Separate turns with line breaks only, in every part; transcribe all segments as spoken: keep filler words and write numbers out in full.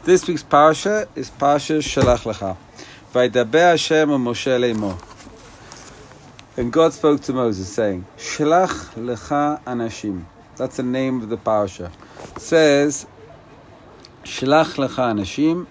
This week's parsha is Parsha Shelach Lecha. Vaydaber Hashem u'Moshe le'mo. And God spoke to Moses, saying, Shelach Lecha Anashim. That's the name of the parsha. It says, Shelach Lecha Anashim.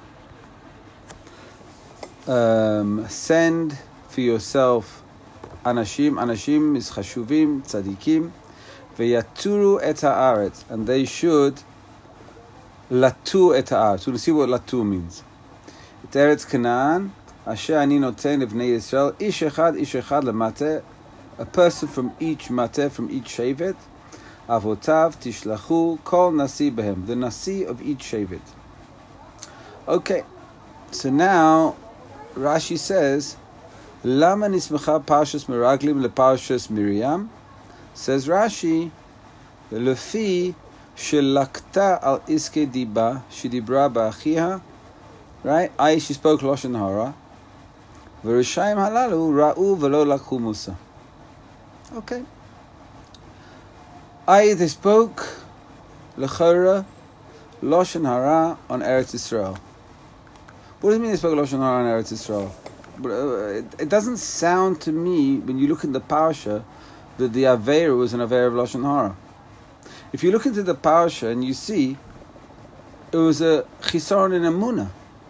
Um, send for yourself Anashim. Anashim is Chashuvim, Tzadikim. V'yaturu et ha'aretz. And they should Latu et ha'aretz. We'll see what Latu means. Et Eretz Canaan, Asher ani noten lebnei Yisrael, ish echad, ish echad lemate, a person from each mate, from each shevet, avotav tishlachu kol nasi behem, the nasi of each shevet. Okay, so now Rashi says, Lama nismecha parshas meraglim leparshas Miriam? Says Rashi, lefi Shelakta al iske diba shedibra ba'achiha, right? I she spoke lashon hara. V'rishayim halalu ra'u v'lo lakhu musa. Okay. I they spoke lechora lashon hara on Eretz Yisrael. What does it mean they spoke lashon hara on Eretz Yisrael? It, it doesn't sound to me when you look in the parsha that the aveira was an aveira of lashon hara. If you look into the parasha and you see, it was a chisaron in emunah.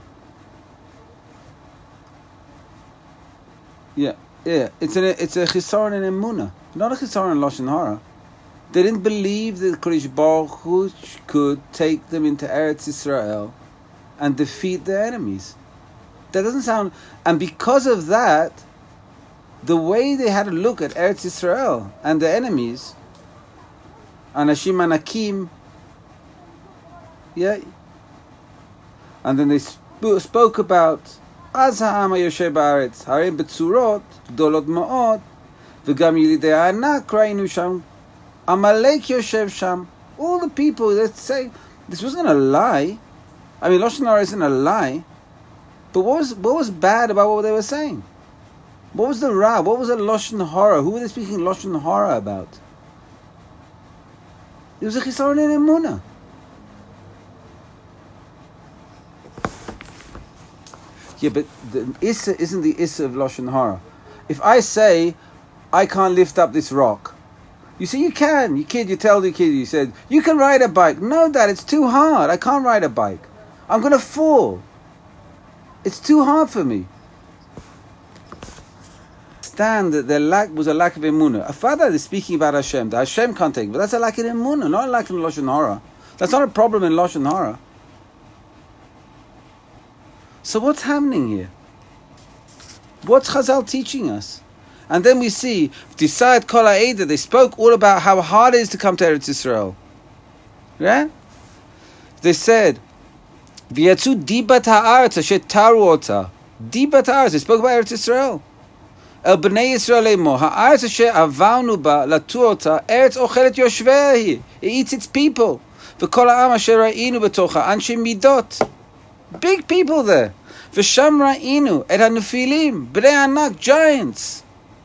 Yeah, yeah. It's a it's a chisaron in emunah, not a chisaron in lashon hara. They didn't believe that Kodesh Baruch Hu could take them into Eretz Yisrael and defeat their enemies. That doesn't sound. And because of that, the way they had to look at Eretz Yisrael and the enemies. Anashim Anakim, yeah, and then they sp- spoke about Az ha'am ha'yoshev ba'aretz hareim betzurot gdolot ma'od v'gam yilidei ha'anak ra'inu sham Amalek yoshev sham. All the people that say this wasn't a lie. I mean, lashon hara isn't a lie, but what was what was bad about what they were saying? What was the ra? What was the lashon hara? Who were they speaking lashon hara about? It was a chisaron in emunah. Yeah, but the issa isn't the issa of lashon hara. If I say I can't lift up this rock, you say you can. You kid, you tell the kid. You said you can ride a bike. No, Dad, it's too hard. I can't ride a bike. I'm gonna fall. It's too hard for me. That the lack was a lack of emunah. A father is speaking about Hashem. The Hashem can't take it, but that's a lack of emunah, not a lack of lashon hara. That's not a problem in lashon hara. So what's happening here? What's Chazal teaching us? And then we see Tisayat Kol Ha'eda. They spoke all about how hard it is to come to Eretz Yisrael. Yeah? They said, "V'yatzu dibat ha'aretz asher taru ota." Dibat ha'aretz. They spoke about Eretz Yisrael. El bnei Yisrael le'mo, ha'aretz asher avarnu ba latu ota, eretz ochelet yoshvei hi. It eats its people. V'kol ha'am asher ra'inu betocha, anshe midot. Big people there. V'sham ra'inu et ha'nefilim, bnei anak, giants.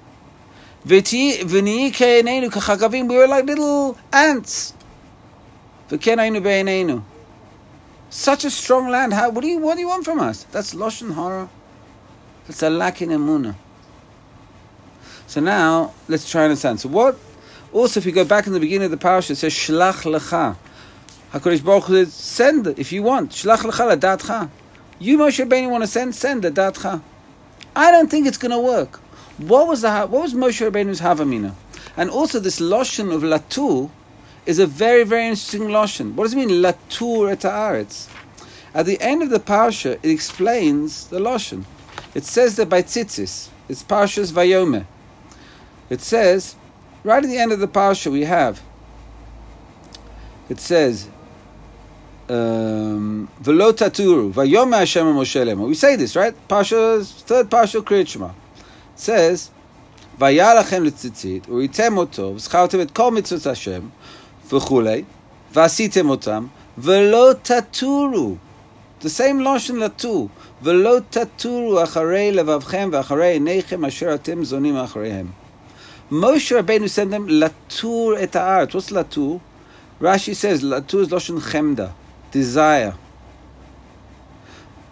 V'nihi ke'enenu k'chagavim, we were like little ants. V'ken ha'inu be'enenu. Such a strong land. How, what do you what do you want from us? That's lashon hara. That's a lack in emunah. So now, let's try and understand. So what, also if you go back in the beginning of the parasha, it says, Shlach lecha. HaKadosh Baruch Hu says, send if you want. Shlach lecha l'datcha. You, Moshe Rabbeinu, want to send? Send l'datcha. I don't think it's going to work. What was the what was Moshe Rabbeinu's havamina? And also this lashon of latu is a very, very interesting lashon. What does it mean, latu et ha'aretz? At the end of the parasha, it explains the lashon. It says that by tzitzis, it's parshas Vayomeh. It says, right at the end of the parsha we have, it says, um, V'lo taturu, Vayomeh Hashem Moshe le'mo. We say this, right? Parsha, third parsha, Kriyat Shema. It says, Vayal lachem l'tzitzit, u'item oto, v'schartem et kol mitzvot Hashem, v'chulei, v'asitem otam, v'lo taturu. The same lashon latu. V'lo taturu acharei levavchem v'acharei einechem asher atem zonim achareihem. Moshe Rabbeinu sent them latur et ha'aretz. What's latur? Rashi says latur is lashon chemda, desire.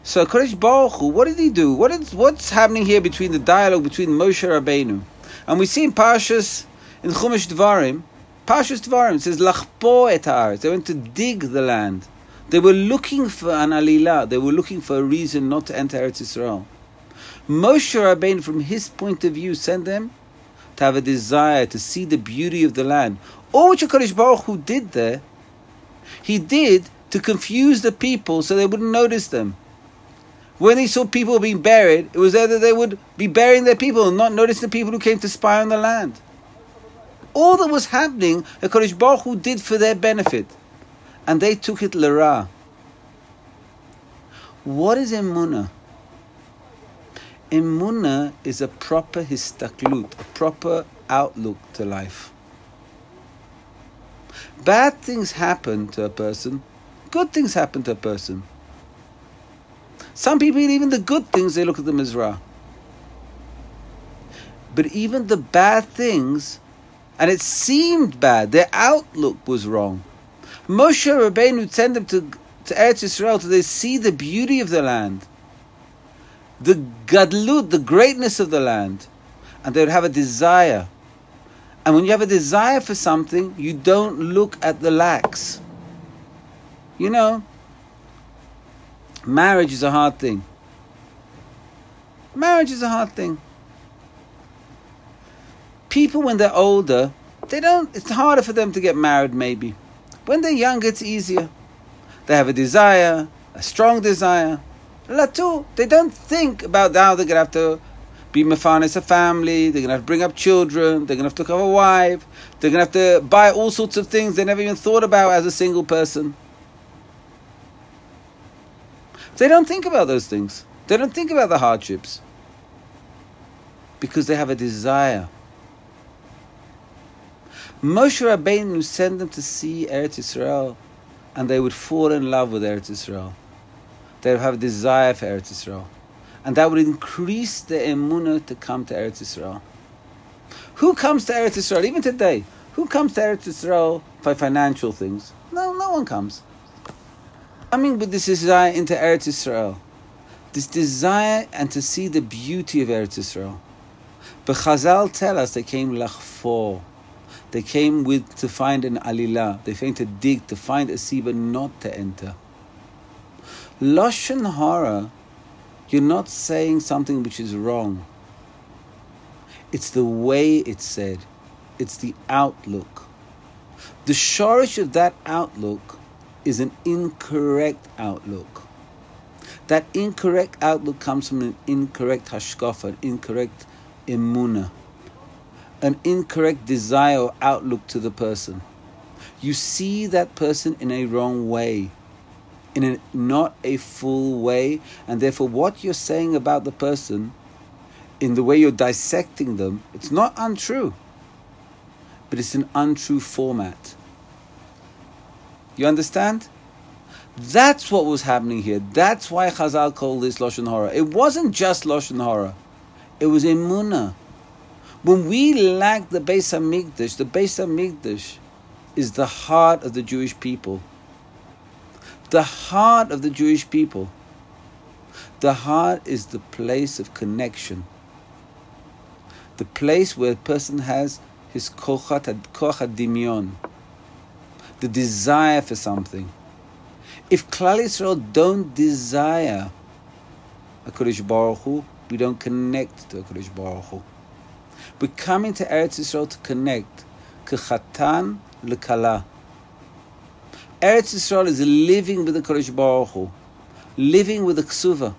So Kodesh Baruch Hu, what did he do? What is what's happening here between the dialogue between Moshe Rabbeinu? And we see in Parshas, in Chumash Dvarim, Parshas Dvarim says, Lachpo et haaretz. They went to dig the land. They were looking for an alilah. They were looking for a reason not to enter Eretz Yisrael. Moshe Rabbeinu, from his point of view, sent them to have a desire to see the beauty of the land. All which HaKadosh Baruch Hu did there, he did to confuse the people so they wouldn't notice them. When he saw people being buried, it was there that they would be burying their people and not notice the people who came to spy on the land. All that was happening, HaKadosh Baruch Hu did for their benefit. And they took it l'ra. What is emunah? Emunah is a proper histaklut, a proper outlook to life. Bad things happen to a person, good things happen to a person. Some people, even the good things, they look at them as ra. But even the bad things, and it seemed bad, their outlook was wrong. Moshe Rabbeinu sent them to, to Eretz Yisrael to they see the beauty of the land, the gadlut, the greatness of the land, and they would have a desire. And when you have a desire for something, you don't look at the lacks. You know, marriage is a hard thing. Marriage is a hard thing. People, when they're older, they don't, it's harder for them to get married maybe. When they're younger, it's easier. They have a desire, a strong desire. Latu, they don't think about how they're going to have to be mefanes a family, they're going to have to bring up children, they're going to have to have a wife, they're going to have to buy all sorts of things they never even thought about as a single person. They don't think about those things. They don't think about the hardships. Because they have a desire. Moshe Rabbeinu sent them to see Eretz Yisrael, and they would fall in love with Eretz Yisrael. They would have a desire for Eretz Yisrael. And that would increase the emunah to come to Eretz Yisrael. Who comes to Eretz Yisrael, even today? Who comes to Eretz Yisrael for financial things? No, no one comes. Coming with this desire into Eretz Yisrael, this desire and to see the beauty of Eretz Yisrael. But Chazal tell us they came lachfor. They came with to find an alilah. They came to dig, to find a siba, not to enter. Lashon hara, you're not saying something which is wrong. It's the way it's said. It's the outlook. The shorish of that outlook is an incorrect outlook. That incorrect outlook comes from an incorrect hashkafa, an incorrect emunah, an incorrect desire or outlook to the person. You see that person in a wrong way, in a not a full way, and therefore what you're saying about the person, in the way you're dissecting them, it's not untrue, but it's an untrue format. You understand? That's what was happening here. That's why Chazal called this Lashon Hara. It wasn't just Lashon Hara. It was emunah. When we lack the Beis HaMikdash, the Beis HaMikdash is the heart of the Jewish people. The heart of the Jewish people. The heart is the place of connection. The place where a person has his koach hadimion, the desire for something. If Klal Yisrael don't desire HaKadosh Baruch Hu, we don't connect to HaKadosh Baruch Hu. We're coming to Eretz Yisrael to connect. Kechatan lekala. Eretz Yisrael is living with the Kodesh Baruch Hu, living with the Ksuva.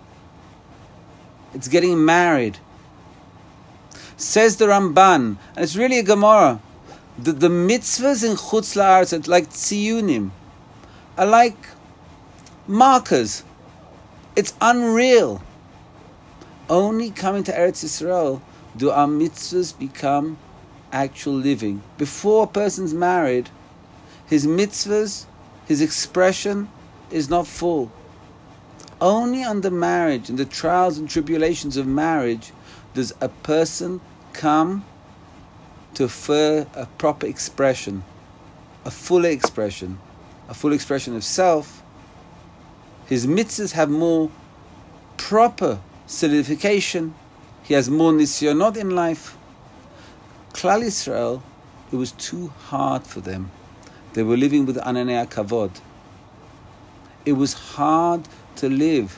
It's getting married. Says the Ramban, and it's really a Gemara, the, the mitzvahs in Chutz La'aretz, like tziyunim, are like markers. It's unreal. Only coming to Eretz Yisrael do our mitzvahs become actual living. Before a person's married, his mitzvahs, his expression is not full. Only under marriage and the trials and tribulations of marriage does a person come to a, a proper expression, a fuller expression, a full expression of self, His mitzvahs have more proper solidification. He has more nisyonot in life. Klal Yisrael, it was too hard for them. They were living with ananei kavod. It was hard to live,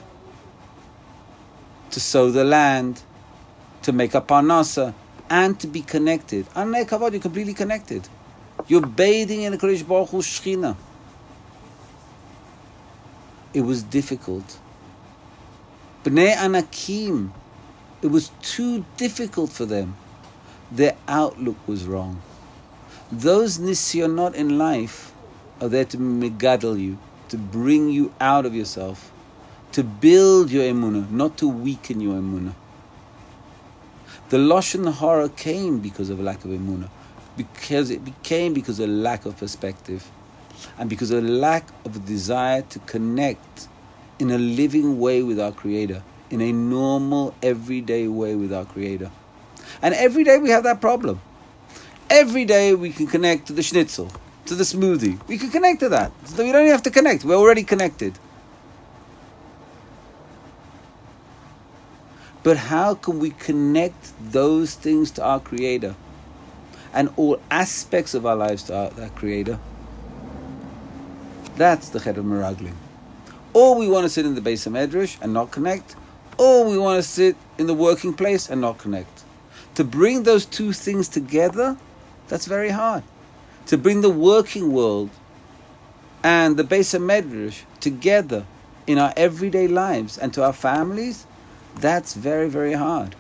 to sow the land, to make a parnasa, and to be connected. Ananei kavod, you're completely connected. You're bathing in the Kodesh Baruch Hu's Shechina. It was difficult. Bnei Anakim, it was too difficult for them. Their outlook was wrong. Those nisyonot in life are there to megadel you, to bring you out of yourself, to build your emunah, not to weaken your emunah. The lashon hara came because of a lack of emunah, because it became because of a lack of perspective, and because of a lack of a desire to connect in a living way with our Creator, in a normal, everyday way with our Creator. And every day we have that problem. Every day we can connect to the schnitzel, to the smoothie. We can connect to that. So we don't even have to connect. We're already connected. But how can we connect those things to our Creator and all aspects of our lives to our, our Creator? That's the Cheder Meraglim. Or we want to sit in the Beis HaMedrash and not connect, or we want to sit in the working place and not connect. To bring those two things together, that's very hard. To bring the working world and the Beis HaMedrash together in our everyday lives and to our families, that's very, very hard.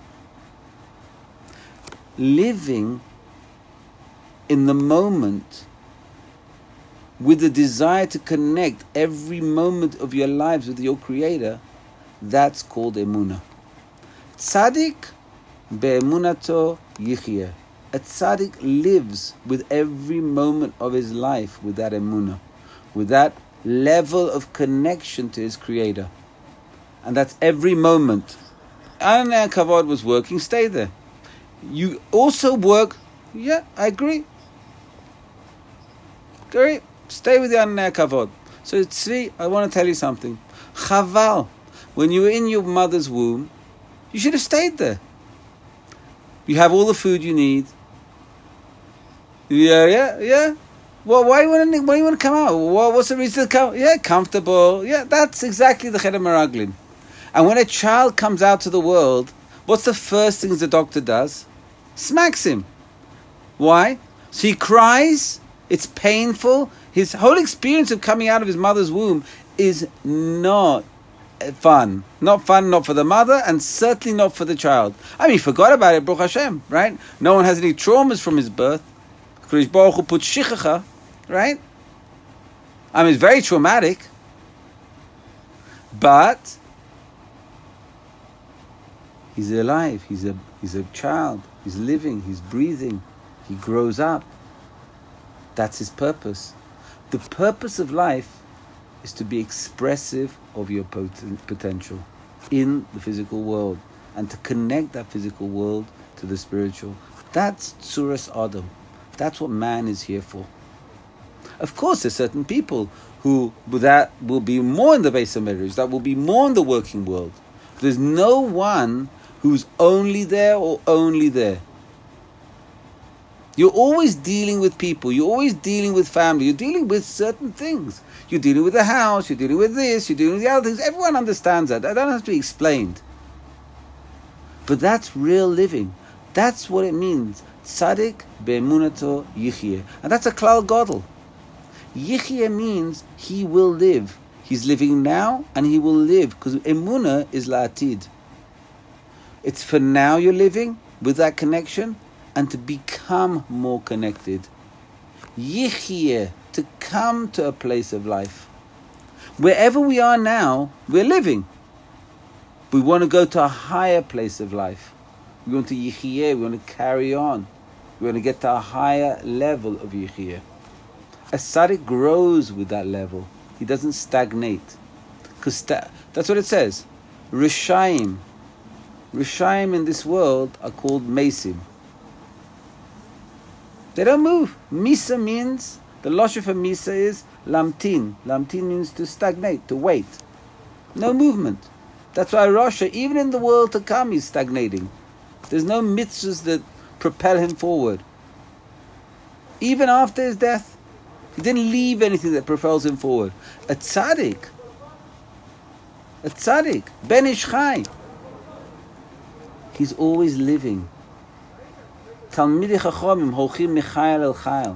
Living in the moment with the desire to connect every moment of your lives with your Creator, that's called emunah. Tzaddik be'emunato yichyeh. A tzaddik lives with every moment of his life with that emunah, with that level of connection to his Creator. And that's every moment. Ananei Kavod was working, stay there. You also work, yeah, I agree. Great. Stay with the Ananei Kavod. So, Tzvi, I want to tell you something. Chaval, when you were in your mother's womb, you should have stayed there. You have all the food you need. Yeah, yeah, yeah. Well, why you want to? Why you want to come out? Well, what's the reason to come? Yeah, comfortable. Yeah, that's exactly the Cheder Meraglim. And when a child comes out to the world, what's the first thing the doctor does? Smacks him. Why? So he cries. It's painful. His whole experience of coming out of his mother's womb is not fun. Not fun, not for the mother, and certainly not for the child. I mean, he forgot about it, Baruch Hashem, right? No one has any traumas from his birth. Kodesh Baruch Hu put shichacha, right? I mean, it's very traumatic. But he's alive. He's a he's a child. He's living. He's breathing. He grows up. That's his purpose. The purpose of life is to be expressive of your poten- potential in the physical world and to connect that physical world to the spiritual. That's Tzuras Adam. That's what man is here for. Of course, there's certain people who that will be more in the Beis HaMedrash, that will be more in the working world. There's no one who's only there or only there. You're always dealing with people. You're always dealing with family. You're dealing with certain things. You're dealing with the house. You're dealing with this. You're dealing with the other things. Everyone understands that. That doesn't have to be explained. But that's real living. That's what it means. Tzaddik be'emunato yichyeh. And that's a klal gadol. Yichyeh means he will live. He's living now and he will live. Because emunah is la'atid. It's for now you're living with that connection and to become more connected. Yichyeh, to come to a place of life. Wherever we are now, we're living. We want to go to a higher place of life. We want to yichyeh, we want to carry on. We want to get to a higher level of yichyeh. A tzaddik grows with that level. He doesn't stagnate. Because sta- that's what it says. Rishayim. Rishayim in this world are called mesim. They don't move. Misa means, the lashon for Misa is Lamtin. Lamtin means to stagnate, to wait. No movement. That's why Rasha, even in the world to come, he's stagnating. There's no mitzvahs that propel him forward. Even after his death, he didn't leave anything that propels him forward. A tzaddik, a tzaddik, Ben Ish Chai, he's always living. Talmidei Chachamim holchim michayil el chayil.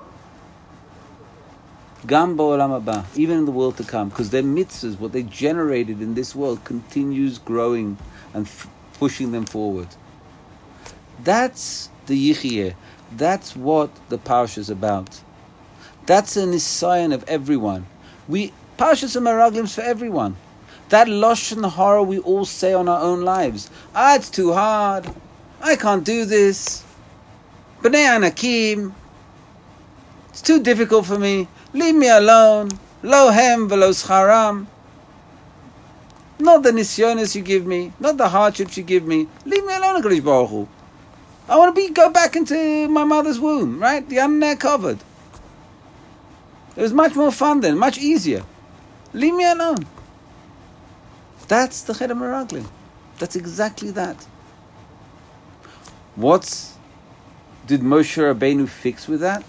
Gam ba'olam haba, even in the world to come, because their mitzvahs, what they generated in this world, continues growing and f- pushing them forward. That's the Yichiyeh. That's what the Parsha is about. That's a nisayon of everyone. We Parshas Meraglim is for everyone. That lashon hara we all say on our own lives. Ah, it's too hard. I can't do this. Bnei Anakim. It's too difficult for me. Leave me alone. Lo hem velo scharam. Not the nisyonis you give me. Not the hardships you give me. Leave me alone, HaKadosh Baruch Hu. I want to be go back into my mother's womb, right? The underneck covered. It was much more fun then, much easier. Leave me alone. That's the Cheder Meraglim. That's exactly that. What did Moshe Rabbeinu fix with that?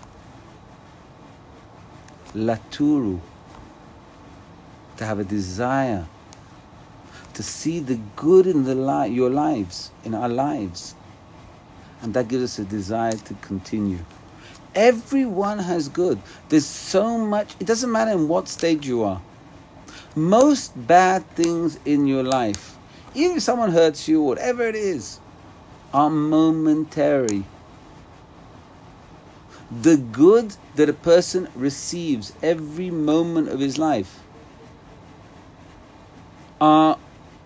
Laturu. To have a desire to see the good in the li- your lives, in our lives. And that gives us a desire to continue. Everyone has good. There's so much. It doesn't matter in what stage you are. Most bad things in your life, even if someone hurts you, whatever it is, are momentary. The good that a person receives every moment of his life are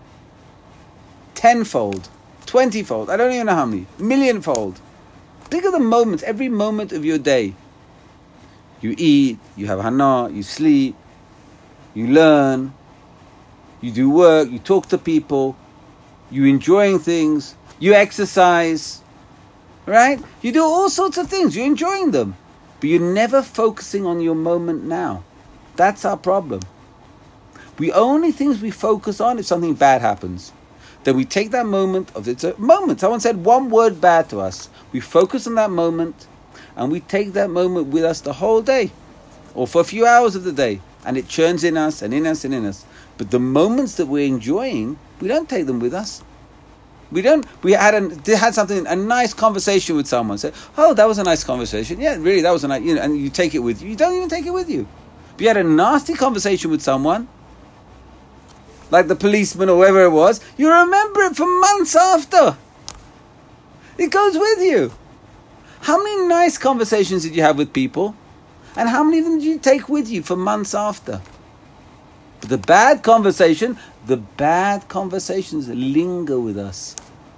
tenfold, twentyfold, I don't even know how many, millionfold. Think of the moments, every moment of your day. You eat, you have hana, you sleep, you learn, you do work, you talk to people, you enjoying things, you exercise, right? You do all sorts of things, you're enjoying them, but you're never focusing on your moment now. That's our problem. The only things we focus on if something bad happens. Then we take that moment of it's a moment. Someone said one word bad to us. We focus on that moment and we take that moment with us the whole day or for a few hours of the day, and it churns in us and in us and in us. But the moments that we're enjoying, we don't take them with us. We don't. We had a, had something, a nice conversation with someone. Say, oh, that was a nice conversation. Yeah, really, that was a nice. You know, and you take it with you. You don't even take it with you. If you had a nasty conversation with someone, like the policeman or whoever it was, you remember it for months after. It goes with you. How many nice conversations did you have with people? And how many of them did you take with you for months after? But the bad conversation, the bad conversations linger with us.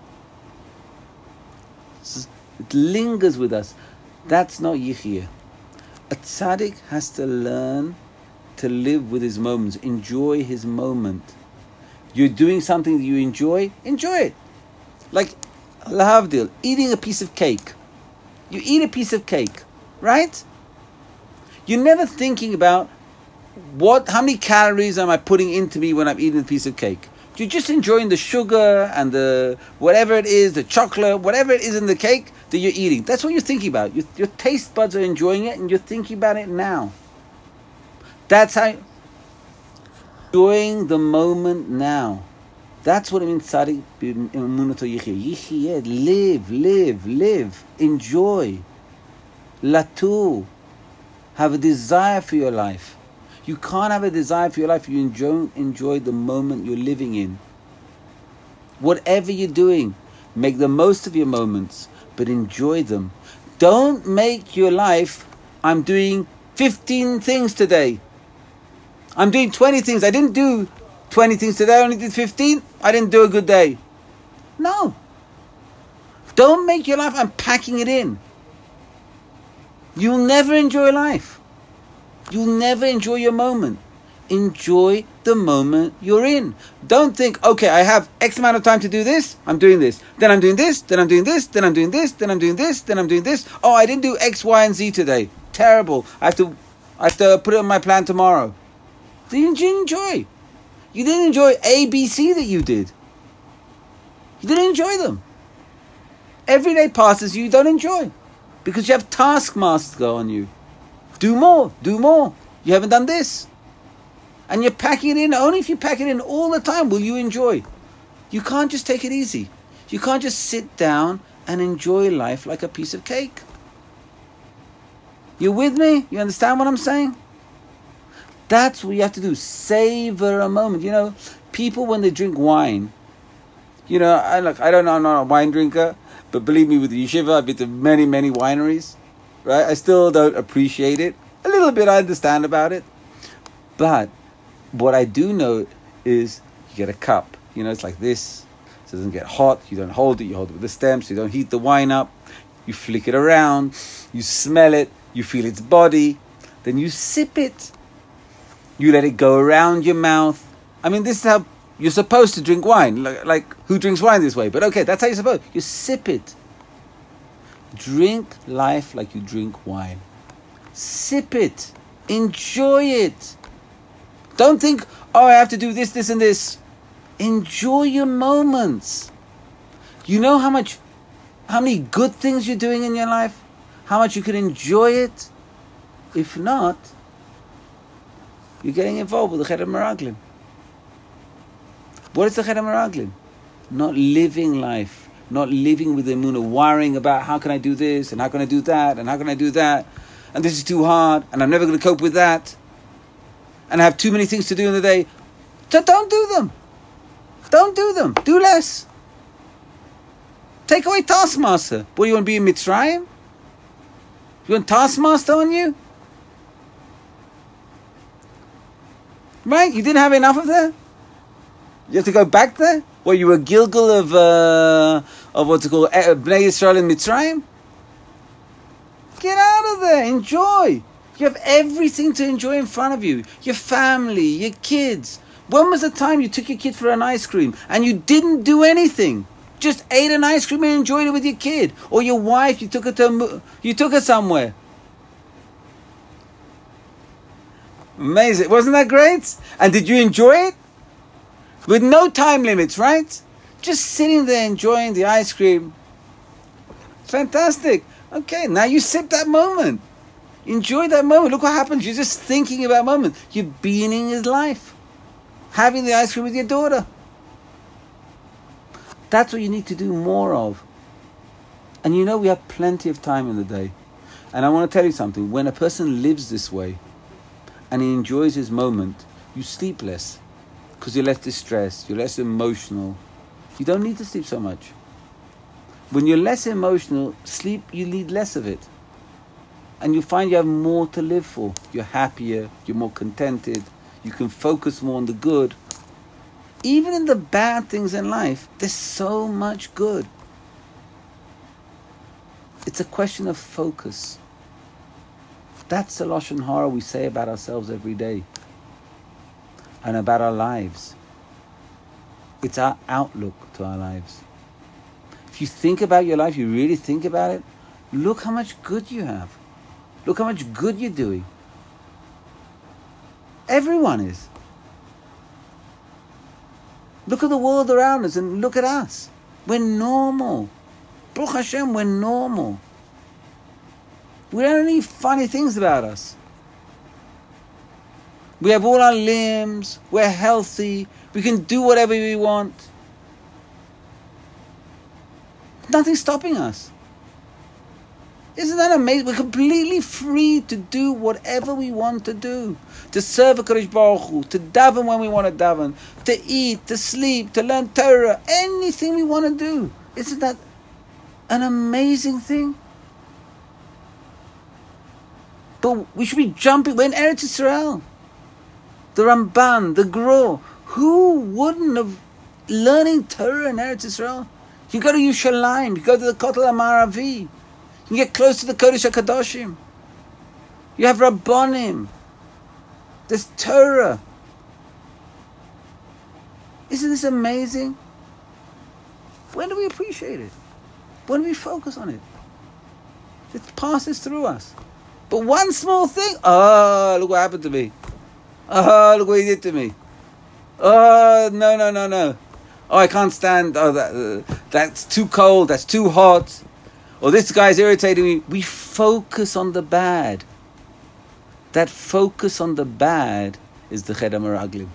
It lingers with us. That's not Yichiyah. A tzaddik has to learn to live with his moments, enjoy his moment. You're doing something that you enjoy, enjoy it. Like, lahavdil, eating a piece of cake. You eat a piece of cake, right? You're never thinking about what, how many calories am I putting into me when I'm eating a piece of cake. You're just enjoying the sugar and the whatever it is, the chocolate, whatever it is in the cake that you're eating. That's what you're thinking about. Your, your taste buds are enjoying it and you're thinking about it now. That's how... Enjoying the moment now. That's what it means, tzaddik b'emunato yichiyeh. Yichiyeh, live, live, live. Enjoy. Latu. Have a desire for your life. You can't have a desire for your life if you enjoy, enjoy the moment you're living in. Whatever you're doing, make the most of your moments, but enjoy them. Don't make your life, I'm doing fifteen things today. I'm doing twenty things. I didn't do twenty things today. I only did fifteen. I didn't do a good day. No. Don't make your life, I'm packing it in. You'll never enjoy life. You'll never enjoy your moment. Enjoy the moment you're in. Don't think, okay, I have X amount of time to do this. I'm doing this. Then I'm doing this. Then I'm doing this. Then I'm doing this. Then I'm doing this. Then I'm doing this. Oh, I didn't do X, Y, and Z today. Terrible. I have to I have to put it on my plan tomorrow. Didn't you enjoy? You didn't enjoy A, B, C that you did. You didn't enjoy them. Every day passes you don't enjoy. Because you have taskmaster on you. Do more, do more. You haven't done this. And you're packing it in. Only if you pack it in all the time will you enjoy. You can't just take it easy. You can't just sit down and enjoy life like a piece of cake. You with me? You understand what I'm saying? That's what you have to do. Savor a moment. You know, people when they drink wine, you know, I look, I don't know, I'm not a wine drinker, but believe me, with the yeshiva, I've been to many, many wineries, right? I still don't appreciate it. A little bit I understand about it. But what I do know is you get a cup. You know, it's like this. So it doesn't get hot. You don't hold it. You hold it with the stem, so you don't heat the wine up. You flick it around. You smell it. You feel its body. Then you sip it. You let it go around your mouth. I mean, this is how you're supposed to drink wine. Like, like who drinks wine this way? But okay, that's how you're supposed. You sip it. Drink life like you drink wine. Sip it. Enjoy it. Don't think, oh, I have to do this, this, and this. Enjoy your moments. You know how much, how many good things you're doing in your life? How much you can enjoy it? If not, you're getting involved with the Cheder Meraglim. What is the Cheder Meraglim? Not living life. Not living with the emunah, worrying about how can I do this, and how can I do that, and how can I do that, and this is too hard, and I'm never going to cope with that, and I have too many things to do in the day. So don't do them. Don't do them. Do less. Take away taskmaster. What, you want to be in Mitzrayim? You want taskmaster on you? Right? You didn't have enough of that? You have to go back there? Well, you were Gilgal of, uh, of what's it called, Bnei Yisrael in Mitzrayim? Get out of there. Enjoy. You have everything to enjoy in front of you. Your family, your kids. When was the time you took your kid for an ice cream and you didn't do anything? Just ate an ice cream and enjoyed it with your kid. Or your wife, you took her to, you took her somewhere. Amazing. Wasn't that great? And did you enjoy it? With no time limits, right? Just sitting there enjoying the ice cream. Fantastic. Okay, now you sip that moment. Enjoy that moment. Look what happens. You're just thinking about that moment. You're being in his life. Having the ice cream with your daughter. That's what you need to do more of. And you know we have plenty of time in the day. And I want to tell you something. When a person lives this way and he enjoys his moment, you sleep less. Because you're less distressed, you're less emotional. You don't need to sleep so much. When you're less emotional, sleep, you need less of it. And you find you have more to live for. You're happier, you're more contented, you can focus more on the good. Even in the bad things in life, there's so much good. It's a question of focus. That's the Lashon Hara we say about ourselves every day. And about our lives. It's our outlook to our lives. If you think about your life, you really think about it, look how much good you have. Look how much good you're doing. Everyone is. Look at the world around us and look at us. We're normal. Baruch Hashem, we're normal. We don't have any funny things about us. We have all our limbs. We're healthy. We can do whatever we want. Nothing's stopping us. Isn't that amazing? We're completely free to do whatever we want to do. To serve HaKadosh Baruch Hu, to daven when we want to daven, to eat, to sleep, to learn Torah, anything we want to do. Isn't that an amazing thing? But we should be jumping. We're in Eretz Yisrael. The Ramban, the Gro. Who wouldn't have learning Torah in Eretz Yisrael? You go to Yerushalayim, you go to the Kotel HaMaravi. You get close to the Kodesh HaKadoshim. You have Rabbonim. There's Torah. Isn't this amazing? When do we appreciate it? When do we focus on it? It passes through us. But one small thing, oh, look what happened to me. Oh, look what he did to me. Oh, no, no, no, no. Oh, I can't stand, oh, that, uh, that's too cold, that's too hot. Or this guy's irritating me. We focus on the bad. That focus on the bad is the Ched HaMeraglim.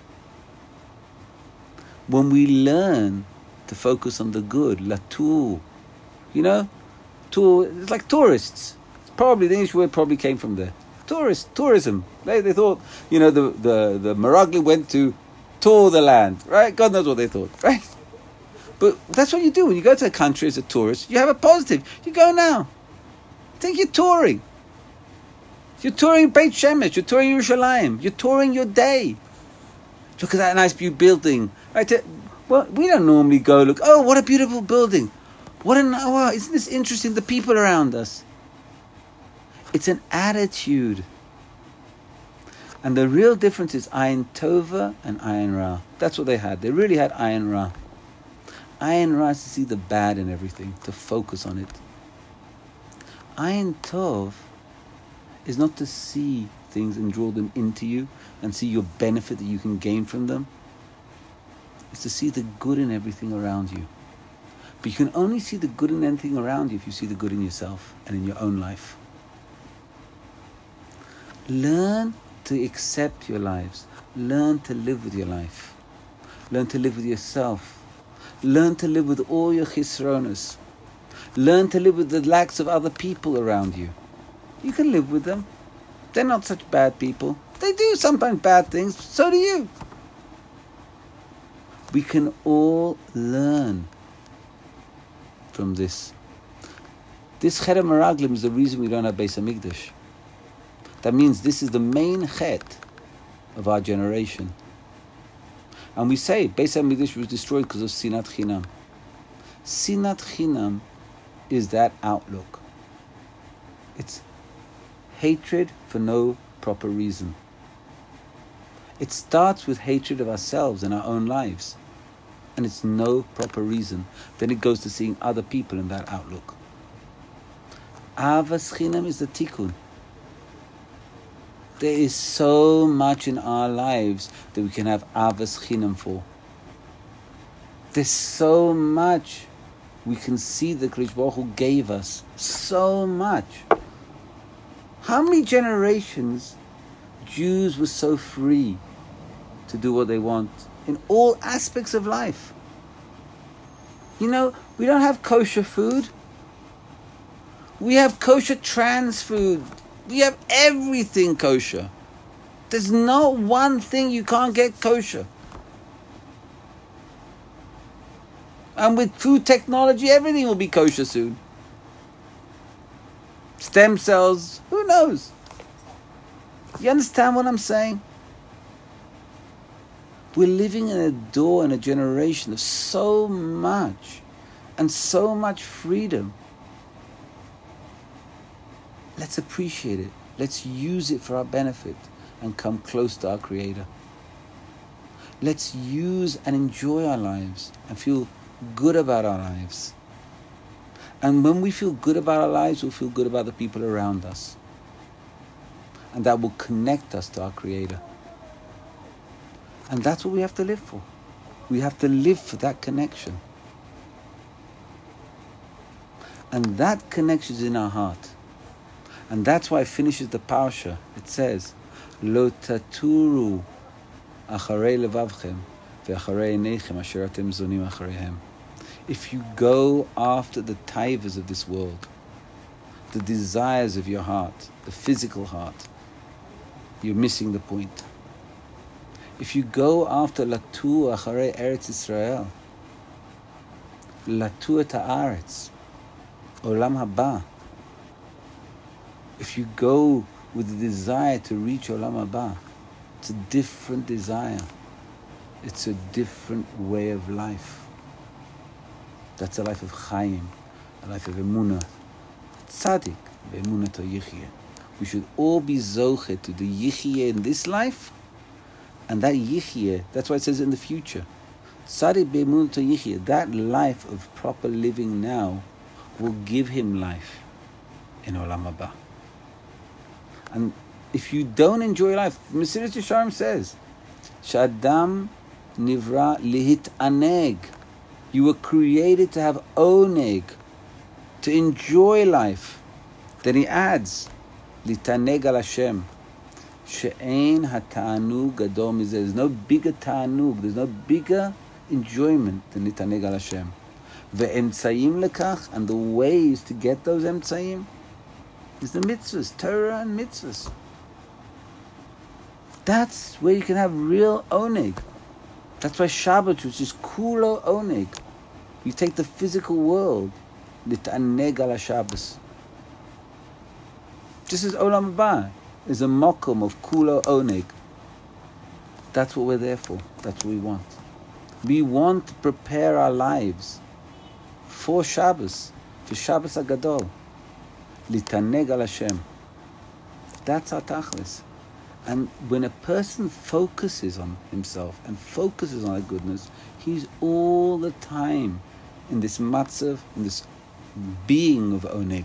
When we learn to focus on the good, latur, you know, tour, it's like tourists. It's probably, the English word probably came from there. Tourist, tourism. They, they thought, you know, the, the, the Meraglim went to tour the land, right? God knows what they thought, right? But that's what you do when you go to a country as a tourist. You have a positive. You go now. Think you're touring. You're touring Beit Shemesh. You're touring Yerushalayim. You're touring your day. Look at that nice new building. Right? Well, we don't normally go look, oh, what a beautiful building. What a, wow, isn't this interesting? The people around us. It's an attitude. And the real difference is Ayin Tova and Ayin Ra. That's what they had. They really had Ayin Ra. Ayin Ra is to see the bad in everything, to focus on it. Ayin Tov is not to see things and draw them into you and see your benefit that you can gain from them. It's to see the good in everything around you. But you can only see the good in anything around you if you see the good in yourself and in your own life. Learn to accept your lives. Learn to live with your life. Learn to live with yourself. Learn to live with all your chisronos. Learn to live with the lacks of other people around you. You can live with them. They're not such bad people. They do sometimes bad things, so do you. We can all learn from this. This Ched HaMeraglim is the reason we don't have Beis HaMikdash. That means this is the main chet of our generation. And we say Beis HaMikdash was destroyed because of Sinat Chinam. Sinat Chinam is that outlook. It's hatred for no proper reason. It starts with hatred of ourselves and our own lives. And it's no proper reason. Then it goes to seeing other people in that outlook. Avas Chinam is the tikkun. There is so much in our lives that we can have Avas Chinam for. There's so much we can see that Kadosh Baruch Hu gave us. So much. How many generations Jews were so free to do what they want in all aspects of life? You know, we don't have kosher food. We have kosher trans food. We have everything kosher. There's not one thing you can't get kosher. And with food technology, everything will be kosher soon. Stem cells, who knows? You understand what I'm saying? We're living in a door and a generation of so much and so much freedom. Let's appreciate it. Let's use it for our benefit and come close to our Creator. Let's use and enjoy our lives and feel good about our lives. And when we feel good about our lives, we'll feel good about the people around us. And that will connect us to our Creator. And that's what we have to live for. We have to live for that connection. And that connection is in our heart. And that's why it finishes the parsha. It says, Lo taturu acharei levavchem ve'acharei einechem asher atem zonim achareihem. If you go after the taivas of this world, the desires of your heart, the physical heart, you're missing the point. If you go after latu acharei Eretz Yisrael, latu et haaretz, olam haba, if you go with the desire to reach Olam Haba, it's a different desire. It's a different way of life. That's a life of Chaim, a life of Emunah. Tzaddik, be'emunah to Yichye. We should all be zoche to the Yichye in this life, and that Yichye, that's why it says in the future. Tzaddik be'emunah to Yichye, that life of proper living now will give him life in Olam Haba. And if you don't enjoy life, Mesilas Yesharim says, Sh'adam nivra lihit'aneg. You were created to have oneg, to enjoy life. Then he adds, litaneg al Hashem. She'ein ha'ta'anug gadol mizeh. There's no bigger ta'anug, there's no bigger enjoyment than litaneg al Hashem. Ve'emtzayim lekach, and the ways to get those emtzayim is the mitzvahs, Torah and mitzvahs. That's where you can have real oneg. That's why Shabbat, which is kulo oneg, you take the physical world, litaneg al Shabbos. Just as Olam Haba is a mokum of kulo oneg. That's what we're there for. That's what we want. We want to prepare our lives for Shabbos, for Shabbos HaGadol. Litaneg al Hashem. That's our tachlis. And when a person focuses on himself and focuses on that goodness, he's all the time in this matzav, in this being of oneg.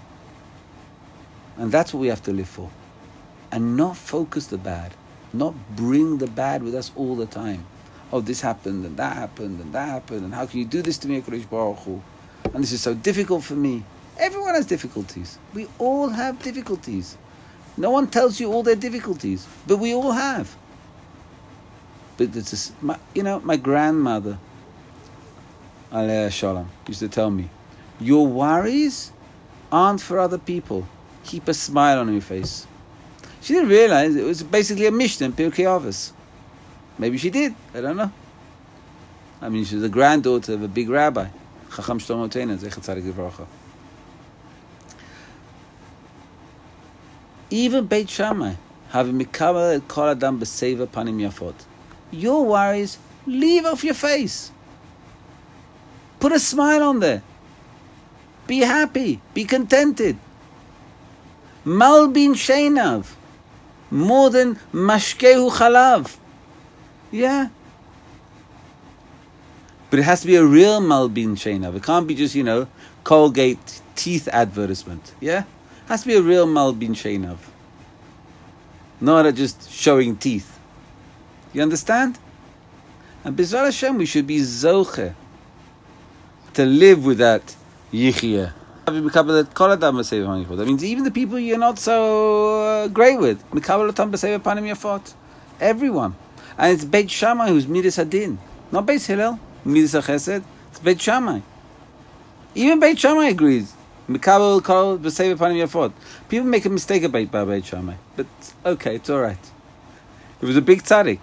And that's what we have to live for. And not focus the bad. Not bring the bad with us all the time. Oh, this happened, and that happened, and that happened, and how can you do this to me, HaKadosh Baruch Hu? And this is so difficult for me. Everyone has difficulties. We all have difficulties. No one tells you all their difficulties, but we all have. But it's just, my, you know, my grandmother, Aleh Shalom, used to tell me, your worries aren't for other people. Keep a smile on your face. She didn't realize it was basically a Mishnah in Pirkei Avos. Maybe she did. I don't know. I mean, she was the granddaughter of a big rabbi, Chacham Shlomo Teina, Zecher Tzadik Livracha. Even Beit Shammai, having mikabel et kol adam b'seva panim yafot. Your worries, leave off your face. Put a smile on there. Be happy. Be contented. Malbin sheinav. More than mashkehu chalav. Yeah. But it has to be a real malbin sheinav. It can't be just, you know, Colgate teeth advertisement. Yeah? It has to be a real malbin sheinav. Not a just showing teeth. You understand? And B'ezras Hashem, we should be zoche to live with that yichya. That means even the people you're not so uh, great with. Everyone. And it's Beit Shammai who's Midas Hadin. Not Beit Hillel, Midas HaChesed. It's Beit Shammai. Even Beit Shammai agrees. People make a mistake about Beit Shammai. But okay, it's alright. It was a big tzaddik.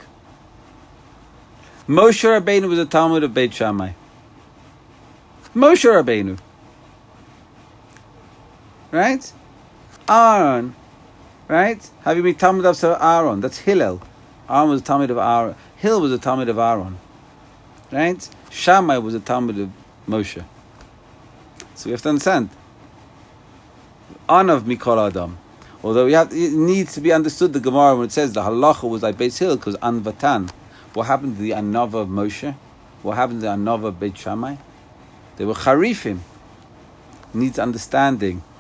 Moshe Rabbeinu was a Talmud of Beit Shammai. Moshe Rabbeinu. Right? Aaron. Right? Have you been Talmud of Aaron? That's Hillel. Aaron was a Talmud of Aaron. Hillel was a Talmud of Aaron. Right? Shammai was a Talmud of Moshe. So we have to understand. Anav Mikol Adam. Although we have, it needs to be understood, the Gemara, when it says the halacha was like Beis Hillel, because Anvatan. What happened to the Anava of Moshe? What happened to the Anava of Beit Shammai? They were Charifim. Needs understanding.